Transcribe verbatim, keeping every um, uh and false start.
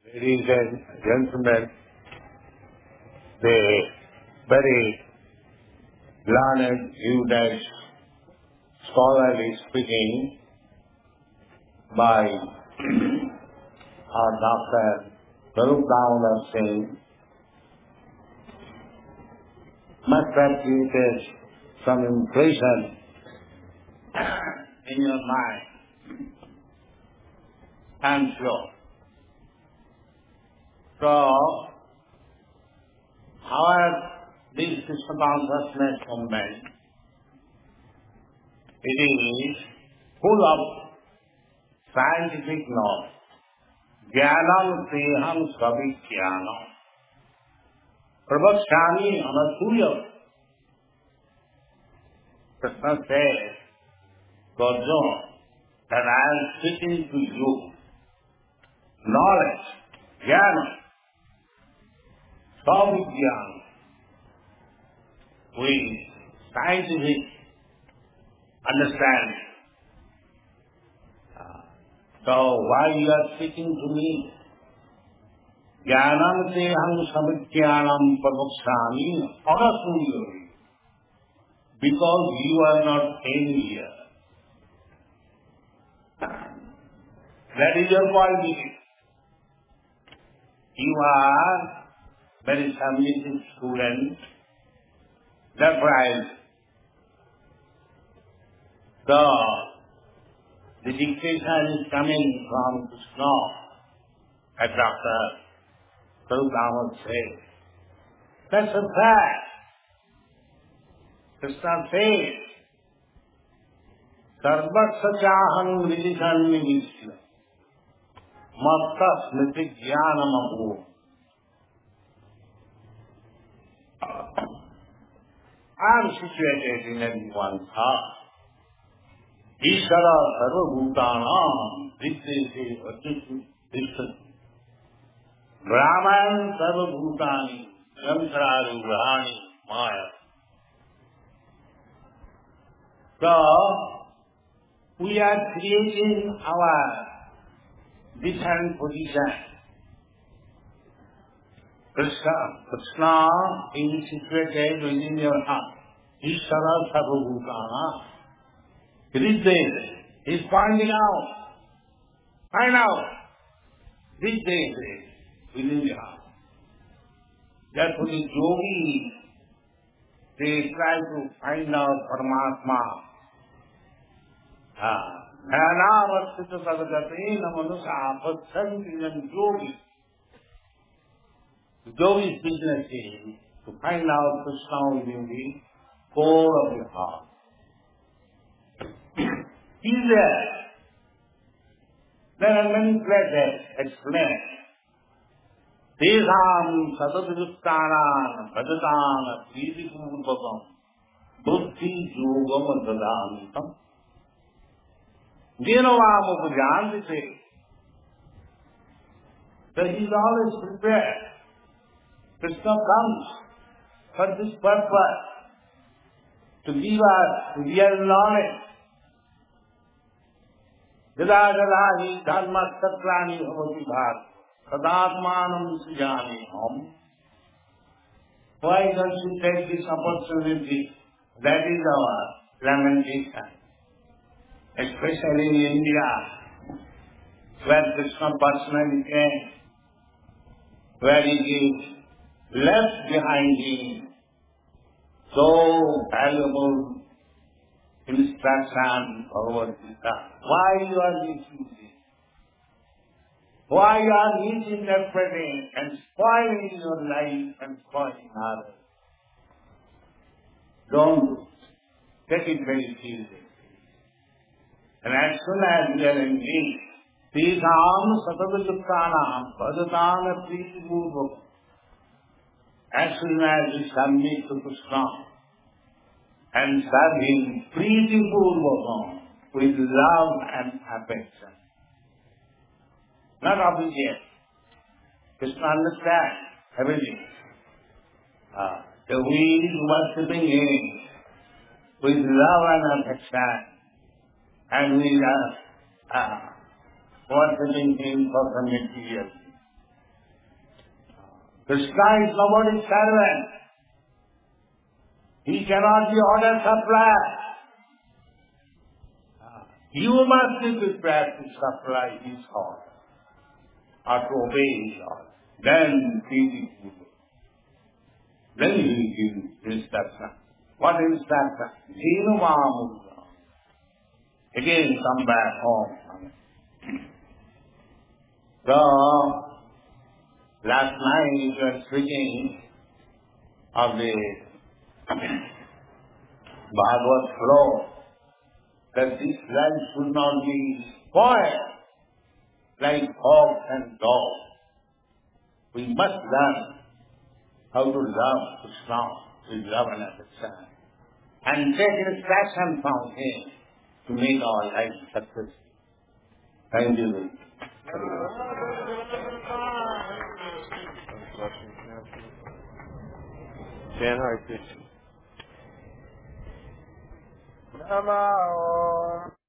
Ladies and gentlemen, the very learned, erudite, scholarly speaking by our Doctor Swarup Damodar Singh must have created some impression in your mind. I'm sure. So, however, this system consciousness movement, it is full of scientific knowledge. Jnanam teham savikyānam. Pravakshāmi anasūya. Krishna says to Arjuna that I am speaking to you knowledge, jnana, savikyānam, with scientific understanding. So why you are speaking to me? Jnanam teham savikyānam pravakshāmi anasūya. Because you are not came here. That is your point. You are very submissive student. That's right. So, the dictation is coming from Krishna, as Doctor Swarup Damodar says. That's a fact. Krishna says, Sarvatra chaham vidishan nivishya, matta smriti jnanam abhu. I am situated in everyone's heart. Ishvara sarva bhutanam vidyate vajjati. Brahman sarva bhutani yantraru grahani maya. So, we are creating our different positions. Krishna, Krishna is situated within your heart. Ishvara sarva bhutana. It is there. He is pointing out. Find out. This day within your heart. Therefore the yogis, they try to find out Paramatma. Dhyānāvastita sadgatena manusa apatsanti and yogi. The yogi's business is to find out Krishna within the core of your heart. He is there. There are many places explained. Tesam satadriptānām bhajatāna prītipūrvakam buddhi yogam dadāmitam. Jnanam upajānti. So he is always prepared. Krishna comes for this purpose, to give us real knowledge. Yada yada hi dharma satrani bhavati bhārat sadatmanam sujāmiham. Why don't you take this opportunity? That is our lamentation. Especially in India, where Krishna personally came, where he is left behind him so valuable instruction Bhagavad Gita. Why you are misusing? Why you are misinterpreting and spoiling your life and spoiling others? Don't do it. Take it very seriously. And as soon as we are engaged, Tesam satadriptānām bhajatāna prītipūrvakam. As soon as we submit to Krishna and serve him prītipūrvakam, with love and affection. Not obligate. Krishna understands everything. Uh, so we is worshipping him with love and affection, and we are uh, worshipping him for the material. Krishna is nobody's servant. He cannot be order supply. You must be prepared to supply his order or to obey his order. Then he will Then he will give instruction. What instruction? Dhinumamurga. Again come back home. So, last night we were speaking of the Bhagavad flow, that this life should not be spoiled like hogs and dogs. We must learn how to love Krishna with love and affection and take instruction from him to make our life successful. Thank you. Jan Hare Krishna. Namo